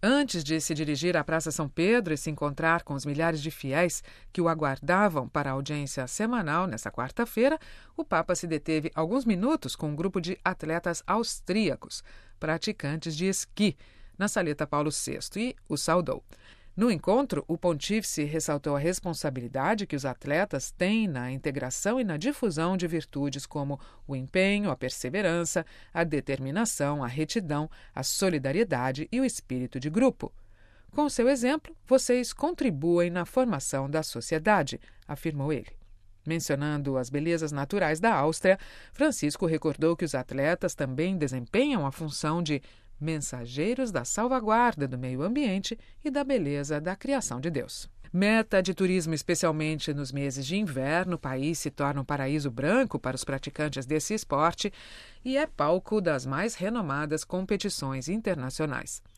Antes de se dirigir à Praça São Pedro e se encontrar com os milhares de fiéis que o aguardavam para a audiência semanal nesta quarta-feira, o Papa se deteve alguns minutos com um grupo de atletas austríacos, praticantes de esqui, na Saleta Paulo VI, e o saudou. No encontro, o pontífice ressaltou a responsabilidade que os atletas têm na integração e na difusão de virtudes como o empenho, a perseverança, a determinação, a retidão, a solidariedade e o espírito de grupo. Com seu exemplo, vocês contribuem na formação da sociedade, afirmou ele. Mencionando as belezas naturais da Áustria, Francisco recordou que os atletas também desempenham a função de mensageiros da salvaguarda do meio ambiente e da beleza da criação de Deus. Meta de turismo, especialmente nos meses de inverno, o país se torna um paraíso branco para os praticantes desse esporte e é palco das mais renomadas competições internacionais.